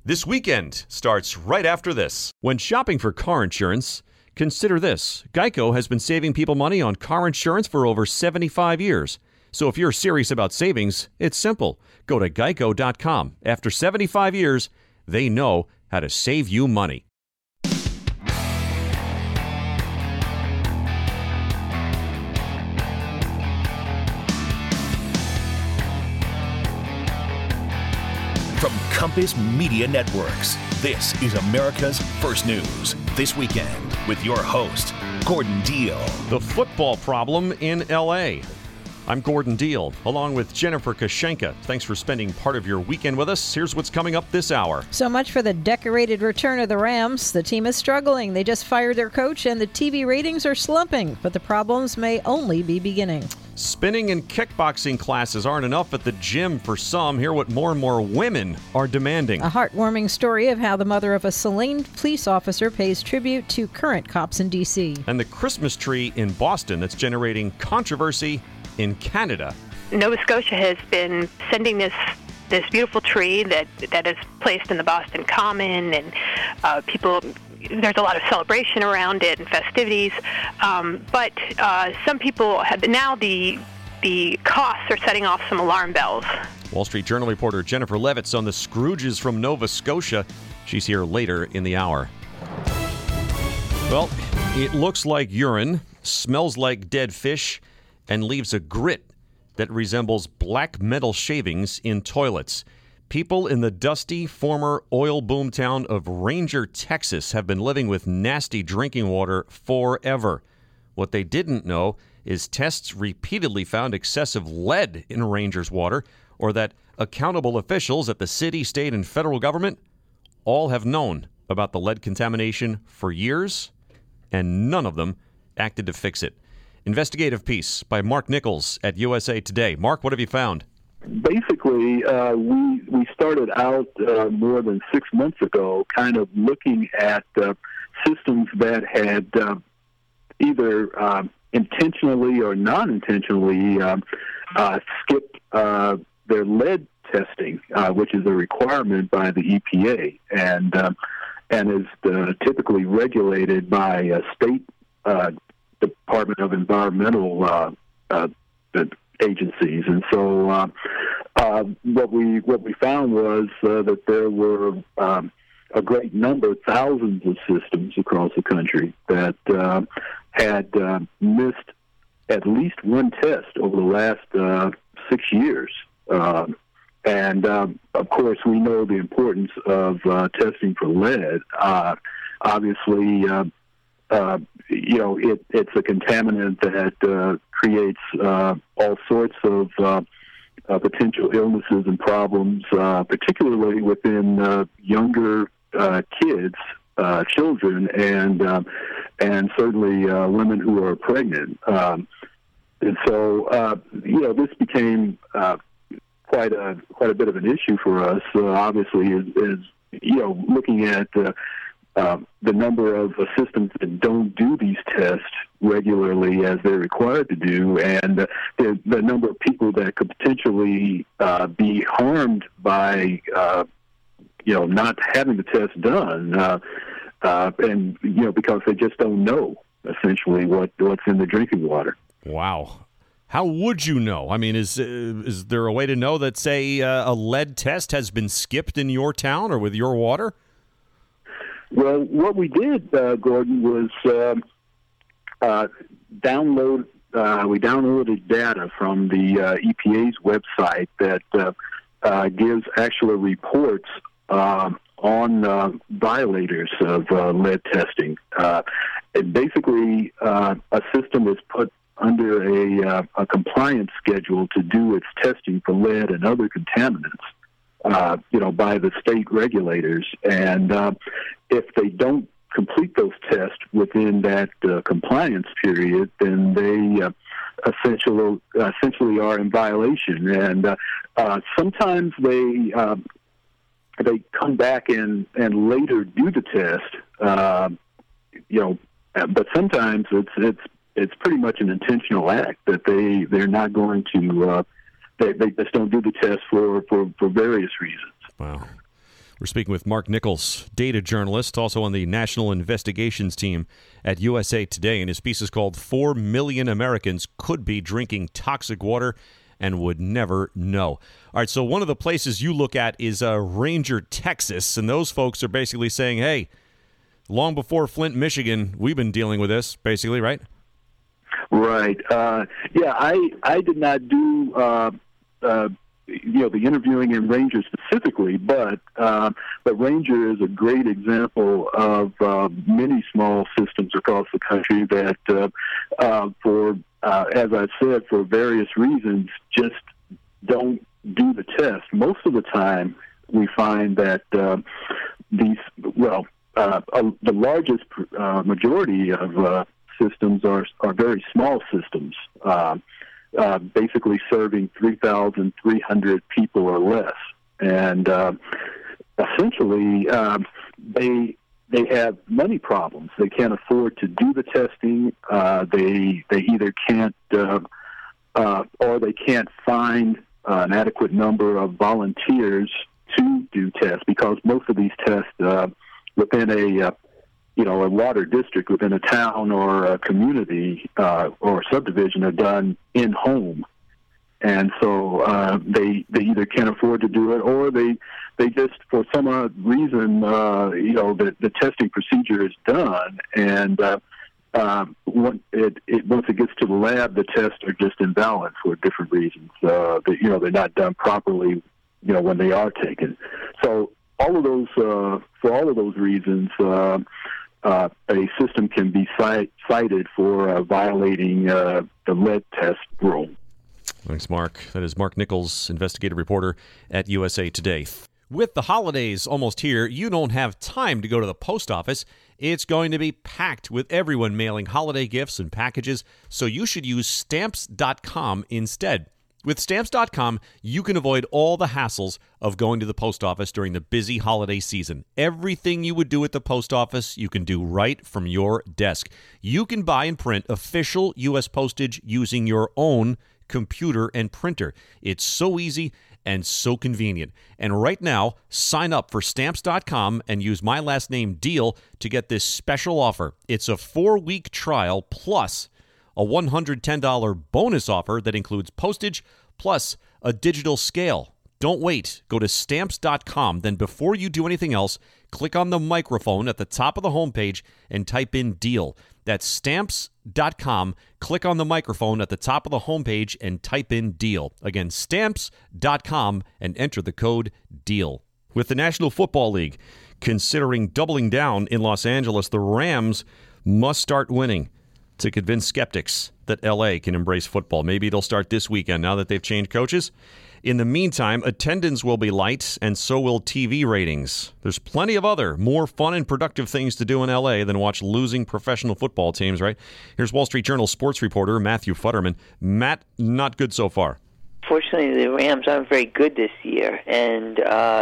This weekend starts right after this. When shopping for car insurance, consider this. Geico has been saving people money on car insurance for over 75 years. So if you're serious about savings, it's simple. Go to geico.com. After 75 years, they know how to save you money. From Compass Media Networks, this is America's First News This Weekend with your host, Gordon Deal. The football problem in L.A. I'm Gordon Deal, along with Jennifer Kashenka. Thanks for spending part of your weekend with us. Here's what's coming up this hour. So much for the decorated return of the Rams. The team is struggling. They just fired their coach, and the TV ratings are slumping. But the problems may only be beginning. Spinning and kickboxing classes aren't enough at the gym for some. Hear what more and more women are demanding. A heartwarming story of how the mother of a slain police officer pays tribute to current cops in D.C. And the Christmas tree in Boston that's generating controversy in Canada. Nova Scotia has been sending this beautiful tree that is placed in the Boston Common, and people. There's a lot of celebration around it and festivities, but some people have now the costs are setting off some alarm bells. Wall Street Journal reporter Jennifer Levitz on the Scrooges from Nova Scotia. She's here later in the hour. Well, it looks like urine, smells like dead fish, and leaves a grit that resembles black metal shavings in toilets. People in the dusty former oil boom town of Ranger, Texas, have been living with nasty drinking water forever. What they didn't know is tests repeatedly found excessive lead in Ranger's water, or that accountable officials at the city, state, and federal government all have known about the lead contamination for years, and none of them acted to fix it. Investigative piece by Mark Nichols at USA Today. Mark, what have you found? Basically, we started out more than 6 months ago kind of looking at systems that had either intentionally or non-intentionally skipped their lead testing, which is a requirement by the EPA and is typically regulated by state Department of Environmental agencies. And so what we found was that there were a great number, thousands of systems across the country that had missed at least one test over the last 6 years. And of course, we know the importance of testing for lead. Obviously, it's a contaminant that creates all sorts of potential illnesses and problems, particularly within younger kids, children, and certainly women who are pregnant. And so, this became quite a bit of an issue for us. Obviously, is looking at the number of systems that don't do these tests regularly as they're required to do, and the number of people that could potentially be harmed by, not having the test done, and because they just don't know essentially what's in the drinking water. Wow. How would you know? I mean, is there a way to know that, say, a lead test has been skipped in your town or with your water? Well, what we did, Gordon, was downloaded data from the EPA's website that gives actual reports on violators of lead testing. And basically, a system is put under a compliance schedule to do its testing for lead and other contaminants, by the state regulators. And if they don't complete those tests within that compliance period, then they essentially are in violation. And sometimes they come back and later do the test, but sometimes it's pretty much an intentional act that they're not going to they just don't do the test for various reasons. Wow. We're speaking with Mark Nichols, data journalist, also on the National Investigations team at USA Today, and his piece is called 4 Million Americans Could Be Drinking Toxic Water and Would Never Know. All right, so one of the places you look at is Ranger, Texas, and those folks are basically saying, hey, long before Flint, Michigan, we've been dealing with this, basically, right? Right. I did not do the interviewing in Ranger specifically, but Ranger is a great example of many small systems across the country that, as I said, for various reasons, just don't do the test. Most of the time, we find that the largest majority of systems are very small systems. Basically serving 3,300 people or less, and essentially they have money problems. They can't afford to do the testing. They either can't or they can't find an adequate number of volunteers to do tests, because most of these tests within a water district, within a town or a community or subdivision, are done in home, and so they either can't afford to do it, or they just, for some odd reason, the testing procedure is done, and once it gets to the lab, the tests are just invalid for different reasons. They're not done properly, when they are taken. So for all of those reasons. A system can be cited for violating the lead test rule. Thanks, Mark. That is Mark Nichols, investigative reporter at USA Today. With the holidays almost here, you don't have time to go to the post office. It's going to be packed with everyone mailing holiday gifts and packages, so you should use Stamps.com instead. With Stamps.com, you can avoid all the hassles of going to the post office during the busy holiday season. Everything you would do at the post office, you can do right from your desk. You can buy and print official U.S. postage using your own computer and printer. It's so easy and so convenient. And right now, sign up for Stamps.com and use my last name, Deal, to get this special offer. It's a 4-week trial plus a $110 bonus offer that includes postage plus a digital scale. Don't wait. Go to Stamps.com. Then before you do anything else, click on the microphone at the top of the homepage and type in DEAL. That's Stamps.com. Click on the microphone at the top of the homepage and type in DEAL. Again, Stamps.com, and enter the code DEAL. With the National Football League considering doubling down in Los Angeles, the Rams must start winning to convince skeptics that L.A. can embrace football. Maybe it'll start this weekend now that they've changed coaches. In the meantime, attendance will be light, and so will TV ratings. There's plenty of other, more fun and productive things to do in L.A. than watch losing professional football teams, right? Here's Wall Street Journal sports reporter Matthew Futterman. Matt, not good so far. Fortunately, the Rams aren't very good this year, and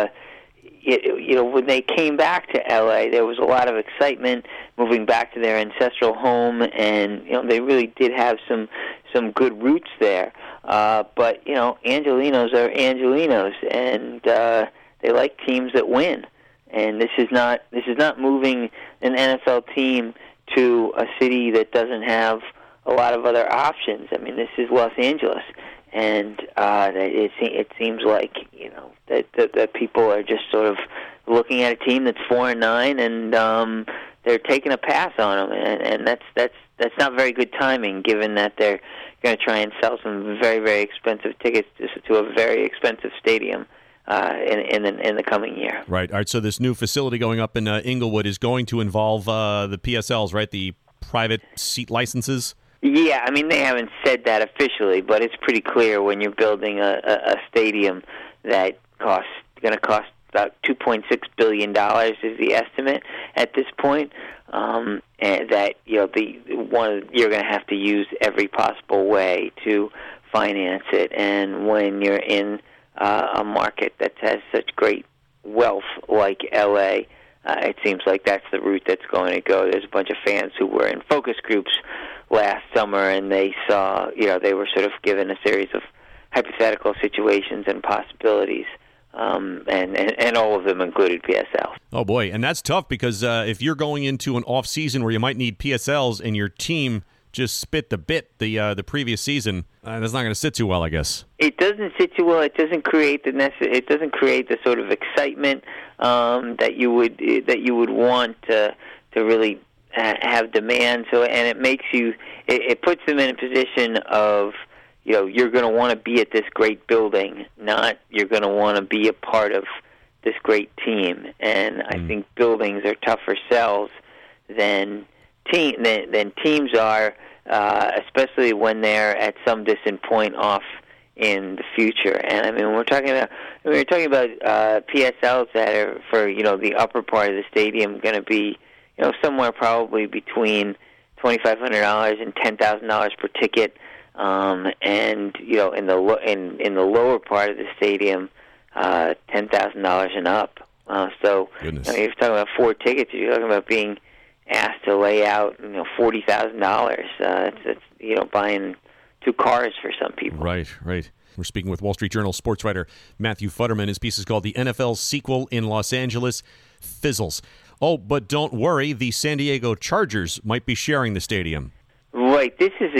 when they came back to L.A., there was a lot of excitement moving back to their ancestral home, and they really did have some good roots there. But Angelinos are Angelinos, and they like teams that win. And this is not moving an NFL team to a city that doesn't have a lot of other options. I mean, this is Los Angeles, and it seems like that people are just sort of looking at a team that's 4-9, and they're taking a pass on them, and that's not very good timing, given that they're going to try and sell some very, very expensive tickets to a very expensive stadium in the coming year. Right. All right. So this new facility going up in Inglewood is going to involve the PSLs, right? The private seat licenses. Yeah, I mean, they haven't said that officially, but it's pretty clear when you're building a stadium that going to cost about $2.6 billion is the estimate at this point, and that you're going to have to use every possible way to finance it. And when you're in a market that has such great wealth like L.A., it seems like that's the route that's going to go. There's a bunch of fans who were in focus groups last summer, and they saw, they were sort of given a series of hypothetical situations and possibilities and all of them included PSL. Oh boy, and that's tough because if you're going into an off season where you might need PSLs and your team just spit the bit the previous season, that's not going to sit too well, I guess. It doesn't sit too well. It doesn't create the sort of excitement that you would want to really have demand. So, and it makes you. It puts them in a position of, you're going to want to be at this great building, not you're going to want to be a part of this great team. And I think buildings are tougher sells than teams are, especially when they're at some distant point off in the future. And I mean, we're talking about PSLs that are for the upper part of the stadium going to be somewhere probably between $2,500 and $10,000 per ticket, and in the lower part of the stadium, $10,000 and up. So you're talking about 4 tickets. You're talking about being asked to lay out $40,000. It's buying 2 cars for some people. Right. We're speaking with Wall Street Journal sports writer Matthew Futterman. His piece is called "The NFL Sequel in Los Angeles Fizzles." Oh, but don't worry, the San Diego Chargers might be sharing the stadium. Right. This is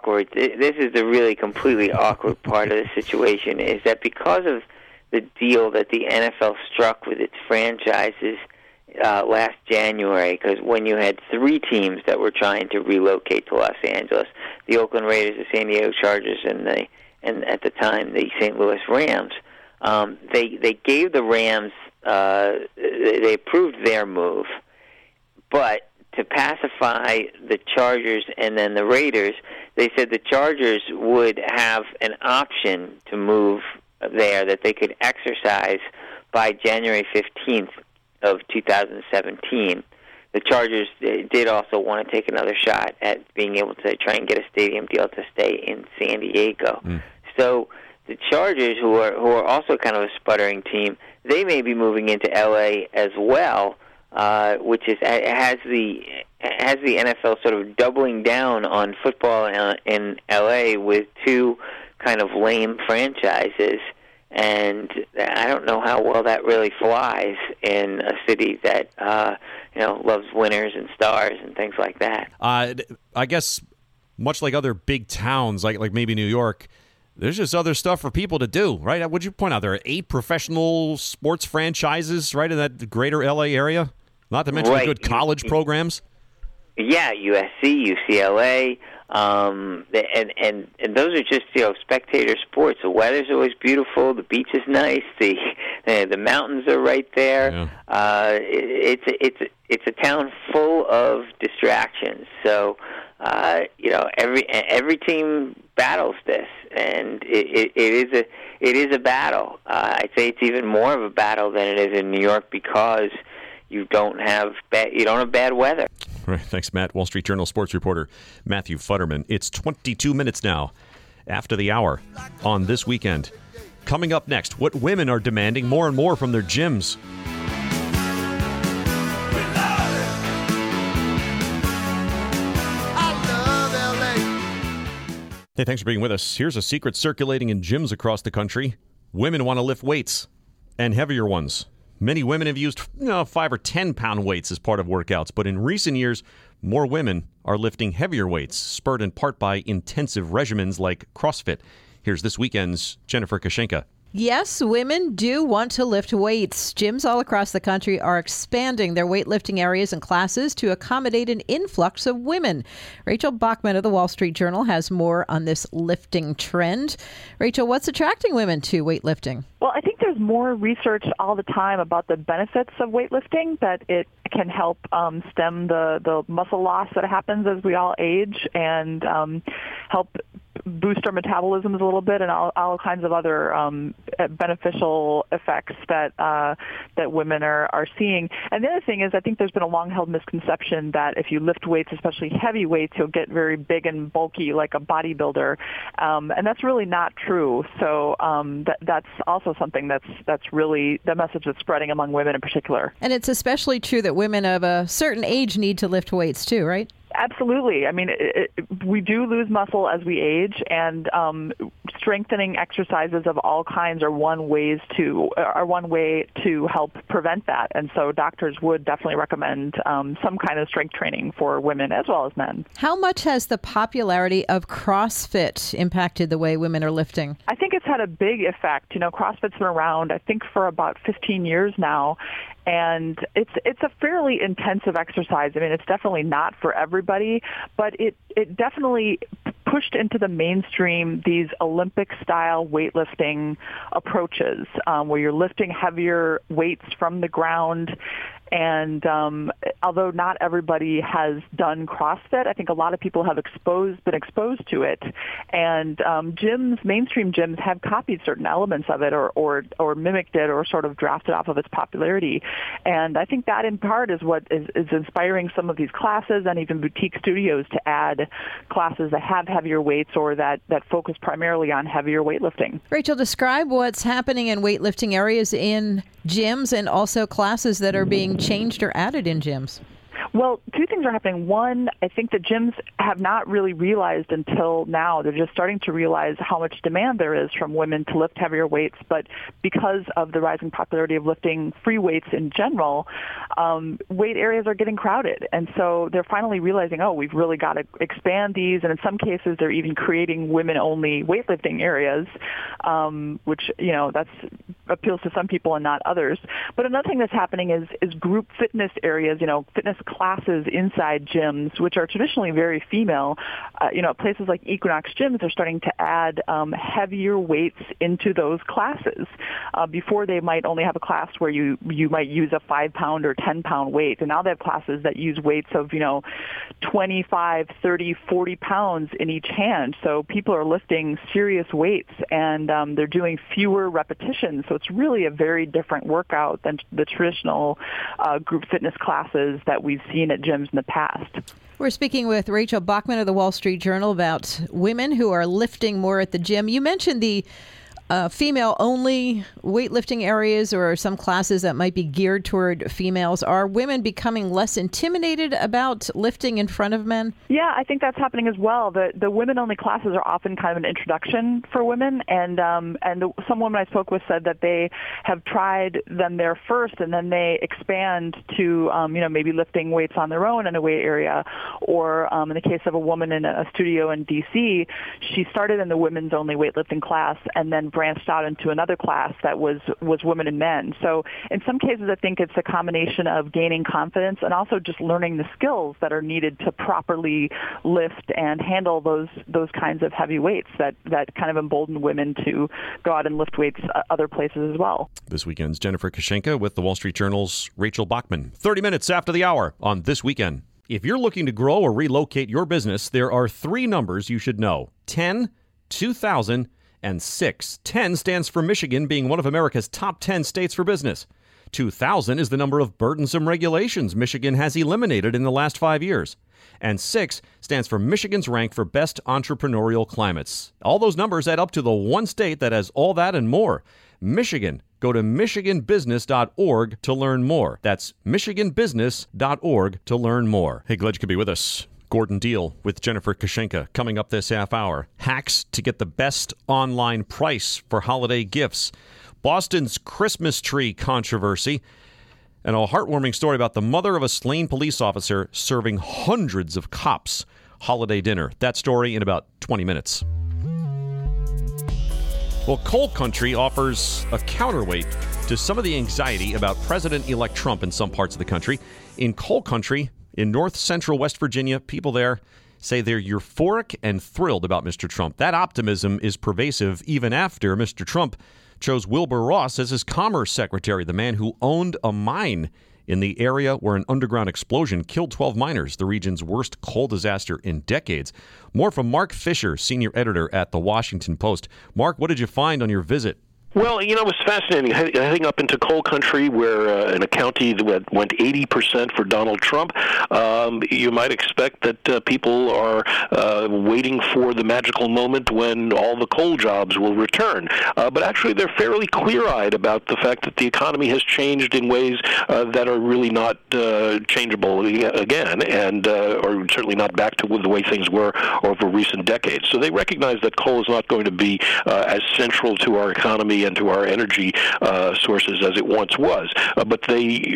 the really completely awkward part of the situation, is that because of the deal that the NFL struck with its franchises last January, because when you had 3 teams that were trying to relocate to Los Angeles, the Oakland Raiders, the San Diego Chargers, and at the time the St. Louis Rams, they gave the Rams, they approved their move, but to pacify the Chargers and then the Raiders, they said the Chargers would have an option to move there that they could exercise by January 15th of 2017. The Chargers did also want to take another shot at being able to try and get a stadium deal to stay in San Diego. So the Chargers, who are also kind of a sputtering team, they may be moving into LA as well, which has the NFL sort of doubling down on football in LA with 2 kind of lame franchises. And I don't know how well that really flies in a city that loves winners and stars and things like that. I guess much like other big towns, like maybe New York, there's just other stuff for people to do, right? Would you point out there are 8 professional sports franchises right in that greater LA area? Not to mention the good college programs. Yeah, USC, UCLA. And those are just spectator sports. The weather's always beautiful. The beach is nice. The mountains are right there. Yeah. It's a town full of distractions. So every team battles this, and it is a battle. I'd say it's even more of a battle than it is in New York because you don't have bad weather. Right. Thanks, Matt. Wall Street Journal sports reporter Matthew Futterman. It's 22 minutes now after the hour on This Weekend. Coming up next, what women are demanding more and more from their gyms. Hey, thanks for being with us. Here's a secret circulating in gyms across the country. Women want to lift weights, and heavier ones. Many women have used 5 or 10 pound weights as part of workouts, but in recent years, more women are lifting heavier weights, spurred in part by intensive regimens like CrossFit. Here's This Weekend's Jennifer Kashenka. Yes, women do want to lift weights. Gyms all across the country are expanding their weightlifting areas and classes to accommodate an influx of women. Rachel Bachman of the Wall Street Journal has more on this lifting trend. Rachel, what's attracting women to weightlifting? Well, I think there's more research all the time about the benefits of weightlifting, that it can help stem the muscle loss that happens as we all age, and help boost our metabolisms a little bit, and all kinds of other beneficial effects that women are seeing. And the other thing is, I think there's been a long-held misconception that if you lift weights, especially heavy weights, you'll get very big and bulky like a bodybuilder, and that's really not true. So that's also something that's really the message that's spreading among women in particular. And it's especially true that women of a certain age need to lift weights too, right? Absolutely. I mean, we do lose muscle as we age, and strengthening exercises of all kinds are one way to help prevent that. And so doctors would definitely recommend some kind of strength training for women as well as men. How much has the popularity of CrossFit impacted the way women are lifting? I think it's had a big effect. CrossFit's been around, I think, for about 15 years now. And it's a fairly intensive exercise. I mean, it's definitely not for everybody, but it definitely pushed into the mainstream these Olympic-style weightlifting approaches where you're lifting heavier weights from the ground. And although not everybody has done CrossFit, I think a lot of people have been exposed to it. And mainstream gyms have copied certain elements of it or mimicked it or sort of drafted off of its popularity. And I think that in part is what is inspiring some of these classes and even boutique studios to add classes that have heavier weights or that focus primarily on heavier weightlifting. Rachel, describe what's happening in weightlifting areas in gyms and also classes that are being changed or added in gyms. Well, two things are happening. One, I think the gyms have not really realized until now. They're just starting to realize how much demand there is from women to lift heavier weights. But because of the rising popularity of lifting free weights in general, weight areas are getting crowded. And so they're finally realizing, we've really got to expand these. And in some cases, they're even creating women-only weightlifting areas, which, that appeals to some people and not others. But another thing that's happening is group fitness areas, fitness classes inside gyms, which are traditionally very female. Places like Equinox gyms are starting to add heavier weights into those classes. Before they might only have a class where you might use a 5-pound or 10-pound weight, and now they have classes that use weights of 25, 30, 40 pounds in each hand. So people are lifting serious weights, and they're doing fewer repetitions. So it's really a very different workout than the traditional group fitness classes that we've seen at gyms in the past. We're speaking with Rachel Bachman of the Wall Street Journal about women who are lifting more at the gym. You mentioned the female-only weightlifting areas or some classes that might be geared toward females. Are women becoming less intimidated about lifting in front of men? Yeah, I think that's happening as well. The women-only classes are often kind of an introduction for women, and some women I spoke with said that they have tried them there first, and then they expand to maybe lifting weights on their own in a weight area, or in the case of a woman in a studio in D.C., she started in the women's-only weightlifting class and then branched out into another class that was women and men. So in some cases, I think it's a combination of gaining confidence and also just learning the skills that are needed to properly lift and handle those kinds of heavy weights that kind of embolden women to go out and lift weights other places as well. This weekend's Jennifer Kashenka with the Wall Street Journal's Rachel Bachman. 30 minutes after the hour on This Weekend. If you're looking to grow or relocate your business, there are 3 numbers you should know: 10, 2000, and 6. 10 stands for Michigan being one of America's top 10 states for business. 2,000 is the number of burdensome regulations Michigan has eliminated in the last 5 years. And 6 stands for Michigan's rank for best entrepreneurial climates. All those numbers add up to the one state that has all that and more. Michigan. Go to michiganbusiness.org to learn more. That's michiganbusiness.org to learn more. Hey, glad you could be with us. Gordon Deal with Jennifer Kashenka coming up this half hour. Hacks to get the best online price for holiday gifts. Boston's Christmas tree controversy. And a heartwarming story about the mother of a slain police officer serving hundreds of cops holiday dinner. That story in about 20 minutes. Well, Coal Country offers a counterweight to some of the anxiety about President-elect Trump in some parts of the country. In Coal Country, in north central West Virginia, people there say they're euphoric and thrilled about Mr. Trump. That optimism is pervasive even after Mr. Trump chose Wilbur Ross as his Commerce Secretary, the man who owned a mine in the area where an underground explosion killed 12 miners, the region's worst coal disaster in decades. More from Mark Fisher, senior editor at The Washington Post. Mark, what did you find on your visit Well, it was fascinating. Heading up into coal country where in a county that went 80% for Donald Trump, you might expect that people are waiting for the magical moment when all the coal jobs will return. But actually, they're fairly clear-eyed about the fact that the economy has changed in ways that are really not changeable again, and or certainly not back to the way things were over recent decades. So they recognize that coal is not going to be as central to our economy and to our energy sources as it once was. But they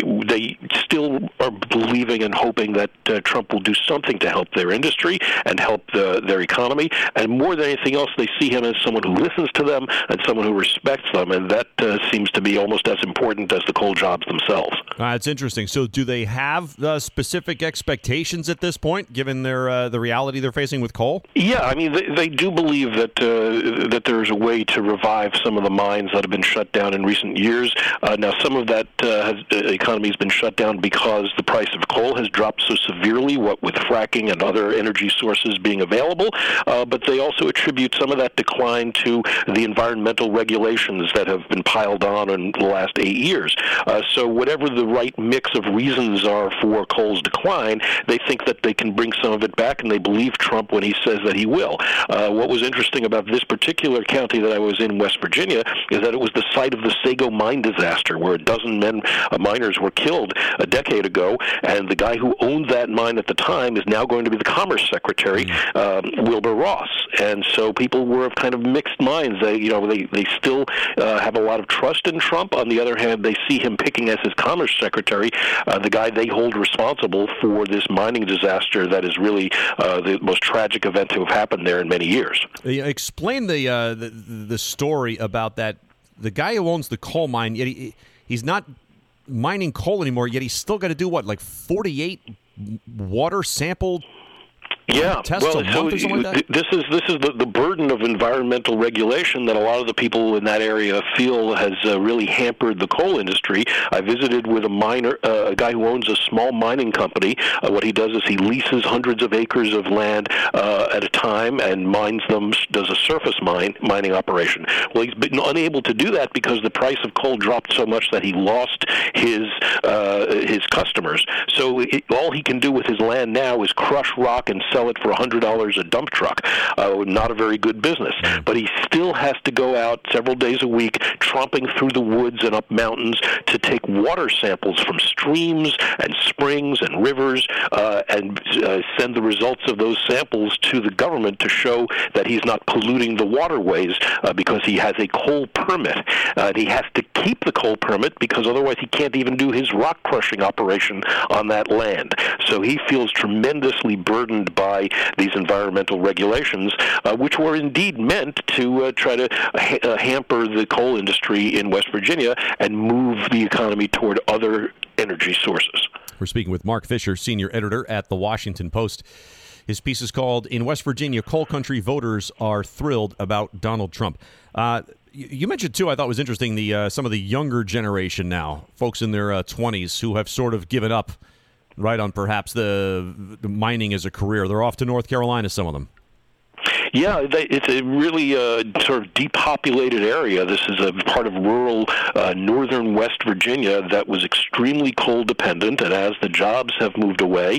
still are believing and hoping that Trump will do something to help their industry and help their economy. And more than anything else, they see him as someone who listens to them and someone who respects them. And that seems to be almost as important as the coal jobs themselves. It's interesting. So do they have specific expectations at this point, given the reality they're facing with coal? Yeah, I mean, they do believe that there's a way to revive some of the mines that have been shut down in recent years. Now, some of that economy has been shut down because the price of coal has dropped so severely, what with fracking and other energy sources being available. But they also attribute some of that decline to the environmental regulations that have been piled on in the last 8 years. So whatever the right mix of reasons are for coal's decline, they think that they can bring some of it back, and they believe Trump when he says that he will. What was interesting about this particular county that I was in, West Virginia, is that it was the site of the Sago mine disaster, where a dozen miners were killed a decade ago, and the guy who owned that mine at the time is now going to be the Commerce Secretary, Wilbur Ross. And so people were of kind of mixed minds. They still have a lot of trust in Trump. On the other hand, they see him picking as his Commerce Secretary the guy they hold responsible for this mining disaster that is really the most tragic event to have happened there in many years. Explain the story about that. The guy who owns the coal mine, yet he's not mining coal anymore, yet he's still got to do, 48 water sample tests a month or something like that? This is the burden of environmental regulation that a lot of the people in that area feel has really hampered the coal industry. I visited with a guy who owns a small mining company. What he does is he leases hundreds of acres of land at a time and mines them, does a surface mining operation. Well, he's been unable to do that because the price of coal dropped so much that he lost his customers. So all he can do with his land now is crush rock and sell it for $100 a dump truck. Not a very good business. But he still has to go out several days a week, tromping through the woods and up mountains to take water samples from streams and springs and rivers and send the results of those samples to the government to show that he's not polluting the waterways because he has a coal permit. He has to keep the coal permit because otherwise he can't even do his rock crushing operation on that land. So he feels tremendously burdened by these environmental regulations, which were indeed meant to try to hamper the coal industry in West Virginia and move the economy toward other energy sources. We're speaking with Mark Fisher, senior editor at The Washington Post. His piece is called, "In West Virginia, Coal Country Voters Are Thrilled About Donald Trump." You mentioned, too, I thought was interesting, some of the younger generation now, folks in their 20s who have sort of given up on perhaps the mining as a career. They're off to North Carolina, some of them. Yeah, it's a really sort of depopulated area. This is a part of rural northern West Virginia that was extremely coal dependent, and as the jobs have moved away,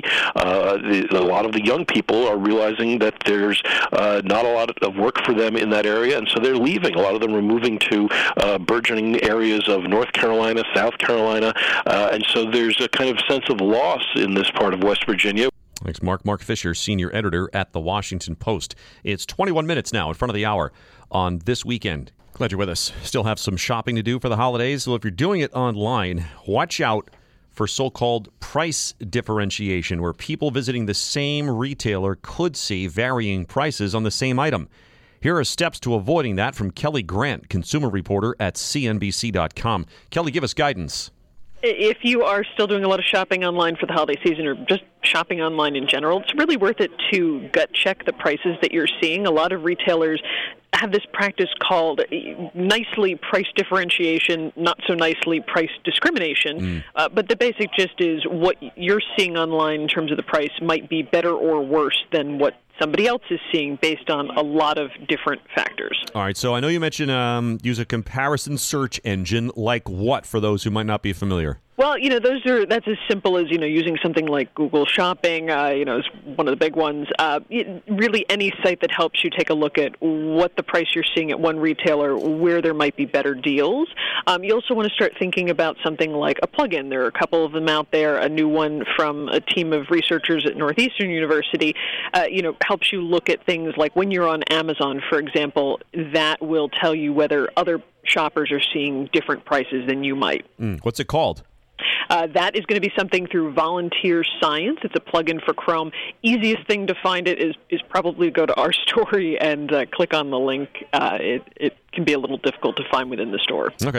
a lot of the young people are realizing that there's not a lot of work for them in that area, and so they're leaving. A lot of them are moving to burgeoning areas of North Carolina, South Carolina, and so there's a kind of sense of loss in this part of West Virginia. Thanks, Mark. Mark Fisher, senior editor at The Washington Post. It's 21 minutes now in front of the hour on This Weekend. Glad you're with us. Still have some shopping to do for the holidays. So if you're doing it online, watch out for so-called price differentiation, where people visiting the same retailer could see varying prices on the same item. Here are steps to avoiding that from Kelly Grant, consumer reporter at CNBC.com. Kelly, give us guidance. If you are still doing a lot of shopping online for the holiday season or just shopping online in general, it's really worth it to gut check the prices that you're seeing. A lot of retailers have this practice called nicely price differentiation, not so nicely price discrimination. But the basic gist is what you're seeing online in terms of the price might be better or worse than what somebody else is seeing based on a lot of different factors. All right, so I know you mentioned use a comparison search engine. Like what, for those who might not be familiar? Well, that's as simple as, using something like Google Shopping, is one of the big ones. Really any site that helps you take a look at what the price you're seeing at one retailer, where there might be better deals. You also want to start thinking about something like a plugin. There are a couple of them out there. A new one from a team of researchers at Northeastern University, helps you look at things like when you're on Amazon, for example, that will tell you whether other shoppers are seeing different prices than you might. What's it called? That is going to be something through Volunteer Science. It's a plugin for Chrome. Easiest thing to find it is probably go to our story and click on the link. It can be a little difficult to find within the store. Okay.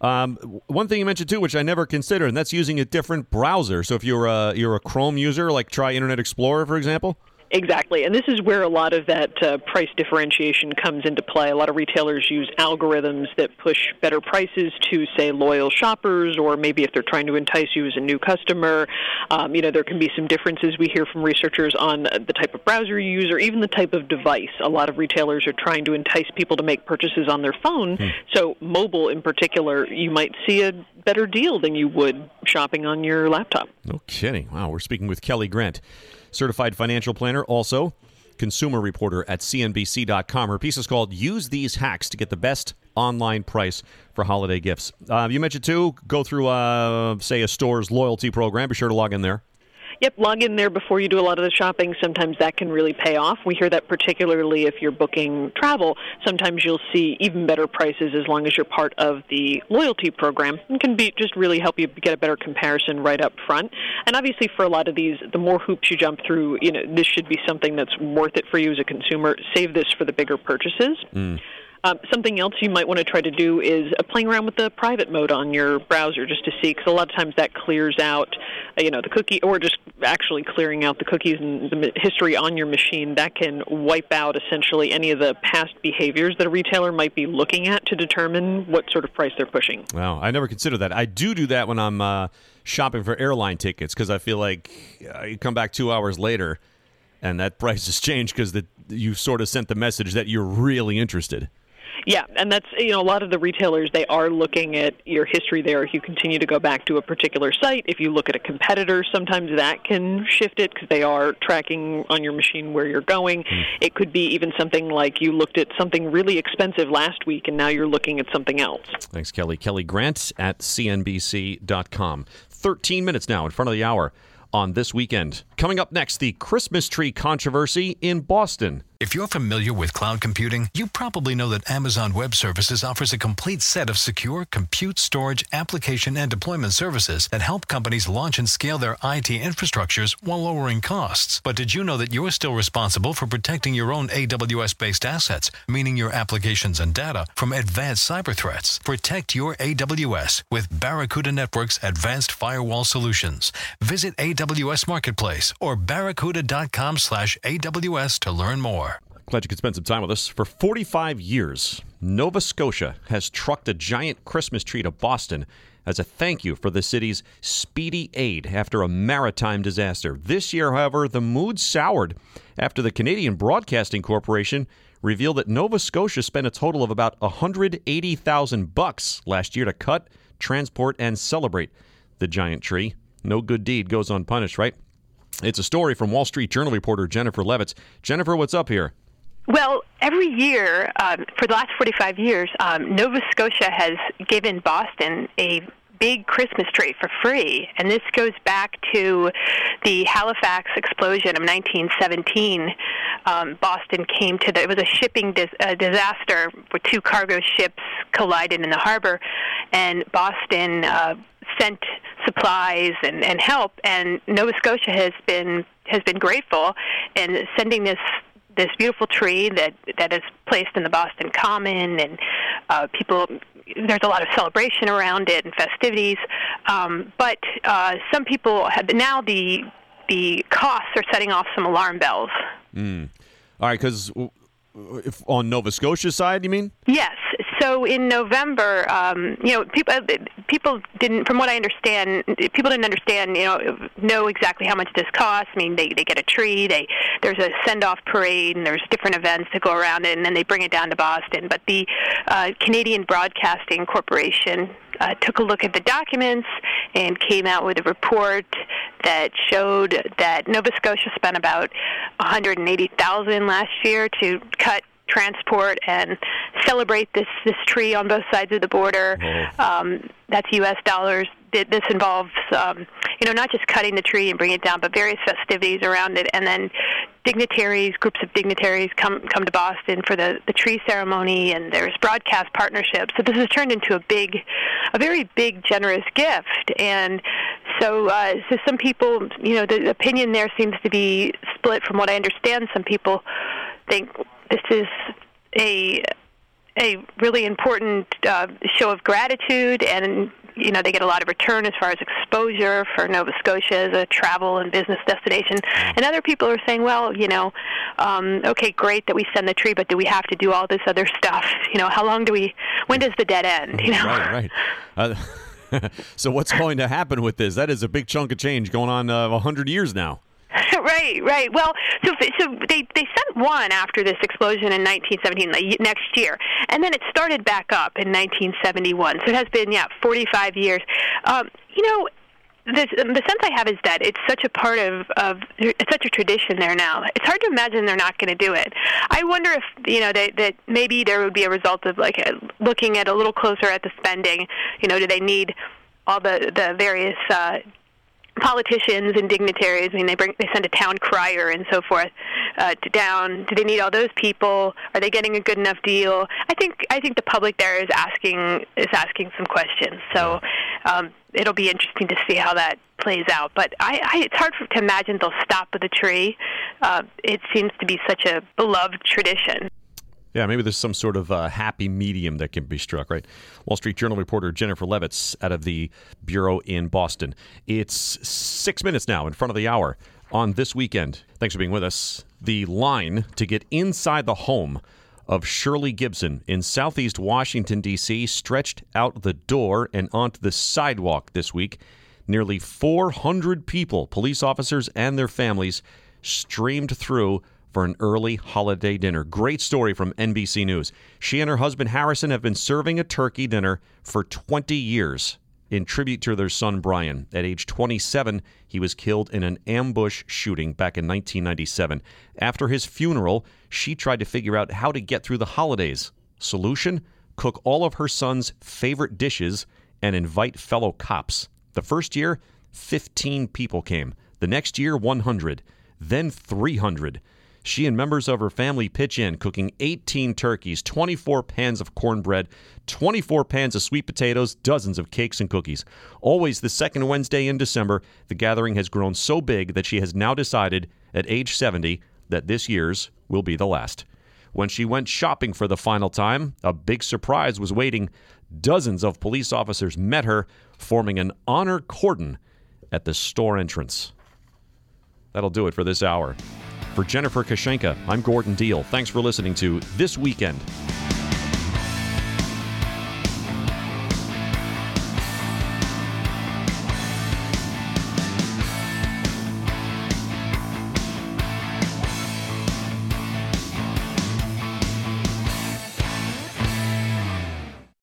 One thing you mentioned too, which I never considered, and that's using a different browser. So if you're a Chrome user, like try Internet Explorer, for example. Exactly, and this is where a lot of that price differentiation comes into play. A lot of retailers use algorithms that push better prices to, say, loyal shoppers, or maybe if they're trying to entice you as a new customer. There can be some differences we hear from researchers on the type of browser you use or even the type of device. A lot of retailers are trying to entice people to make purchases on their phone, so mobile in particular, you might see a better deal than you would shopping on your laptop. No kidding. Wow, we're speaking with Kelly Grant, certified financial planner, also consumer reporter at CNBC.com. Her piece is called Use These Hacks to Get the Best Online Price for Holiday Gifts. You mentioned, too, go through, say, a store's loyalty program. Be sure to log in there. Yep, log in there before you do a lot of the shopping. Sometimes that can really pay off. We hear that particularly if you're booking travel. Sometimes you'll see even better prices as long as you're part of the loyalty program. It can be just really help you get a better comparison right up front. And obviously for a lot of these, the more hoops you jump through, this should be something that's worth it for you as a consumer. Save this for the bigger purchases. Something else you might want to try to do is playing around with the private mode on your browser just to see, because a lot of times that clears out, the cookie, or just actually clearing out the cookies and the history on your machine. That can wipe out essentially any of the past behaviors that a retailer might be looking at to determine what sort of price they're pushing. Wow, I never considered that. I do that when I'm shopping for airline tickets, because I feel like you come back 2 hours later and that price has changed because you sort of sent the message that you're really interested. Yeah, and that's, a lot of the retailers, they are looking at your history there. If you continue to go back to a particular site, if you look at a competitor, sometimes that can shift it because they are tracking on your machine where you're going. It could be even something like you looked at something really expensive last week and now you're looking at something else. Thanks, Kelly. Kelly Grant at CNBC.com. 13 minutes now in front of the hour on This Weekend. Coming up next, the Christmas tree controversy in Boston. If you're familiar with cloud computing, you probably know that Amazon Web Services offers a complete set of secure compute, storage, application, and deployment services that help companies launch and scale their IT infrastructures while lowering costs. But did you know that you're still responsible for protecting your own AWS-based assets, meaning your applications and data, from advanced cyber threats? Protect your AWS with Barracuda Network's advanced firewall solutions. Visit AWS Marketplace or barracuda.com/AWS to learn more. Glad you could spend some time with us. For 45 years, Nova Scotia has trucked a giant Christmas tree to Boston as a thank you for the city's speedy aid after a maritime disaster. This year, however, the mood soured after the Canadian Broadcasting Corporation revealed that Nova Scotia spent a total of about $180,000 last year to cut, transport, and celebrate the giant tree. No good deed goes unpunished, right? It's a story from Wall Street Journal reporter Jennifer Levitz. Jennifer, what's up here? Well, every year for the last 45 years, Nova Scotia has given Boston a big Christmas tree for free, and this goes back to the Halifax explosion of 1917. Boston came to it was a shipping disaster where two cargo ships collided in the harbor, and Boston sent supplies and help, and Nova Scotia has been grateful in sending this beautiful tree that is placed in the Boston Common, and there's a lot of celebration around it and festivities. But some people now the costs are setting off some alarm bells. All right, because on Nova Scotia's side, you mean? Yes. So in November, people didn't, from what I understand, people didn't understand, know exactly how much this costs. I mean, they get a tree, there's a send-off parade, and there's different events that go around it, and then they bring it down to Boston. But the Canadian Broadcasting Corporation took a look at the documents and came out with a report that showed that Nova Scotia spent about $180,000 last year to cut, transport, and celebrate this tree on both sides of the border. That's U.S. dollars. This involves, not just cutting the tree and bringing it down, but various festivities around it. And then groups of dignitaries come to Boston for the tree ceremony, and there's broadcast partnerships. So this has turned into a very big, generous gift. And so some people, the opinion there seems to be split from what I understand. Some people think this is a really important show of gratitude, and they get a lot of return as far as exposure for Nova Scotia as a travel and business destination. And other people are saying, well, okay, great that we send the tree, but do we have to do all this other stuff? When does the dead end? Right. So what's going to happen with this? That is a big chunk of change going on 100 years now. Right. Well, so they sent one after this explosion in 1917, the next year, and then it started back up in 1971. So it has been 45 years. The sense I have is that it's such a part of it's such a tradition there now. It's hard to imagine they're not going to do it. I wonder if that maybe there would be a result of looking at a little closer at the spending. Do they need all the various politicians and dignitaries? I mean, they send a town crier and so forth down. Do they need all those people? Are they getting a good enough deal? I think the public there is asking some questions. So it'll be interesting to see how that plays out. But it's hard to imagine they'll stop with a tree. It seems to be such a beloved tradition. Yeah, maybe there's some sort of happy medium that can be struck, right? Wall Street Journal reporter Jennifer Levitz out of the Bureau in Boston. It's 6 minutes now in front of the hour on This Weekend. Thanks for being with us. The line to get inside the home of Shirley Gibson in southeast Washington, D.C. stretched out the door and onto the sidewalk this week. Nearly 400 people, police officers and their families, streamed through for an early holiday dinner. Great story from NBC News. She and her husband Harrison have been serving a turkey dinner for 20 years in tribute to their son Brian. At age 27, he was killed in an ambush shooting back in 1997. After his funeral, she tried to figure out how to get through the holidays. Solution? Cook all of her son's favorite dishes and invite fellow cops. The first year, 15 people came. The next year, 100. Then 300. She and members of her family pitch in, cooking 18 turkeys, 24 pans of cornbread, 24 pans of sweet potatoes, dozens of cakes and cookies. Always the second Wednesday in December, the gathering has grown so big that she has now decided, at age 70, that this year's will be the last. When she went shopping for the final time, a big surprise was waiting. Dozens of police officers met her, forming an honor cordon at the store entrance. That'll do it for this hour. For Jennifer Kashenka, I'm Gordon Deal. Thanks for listening to This Weekend.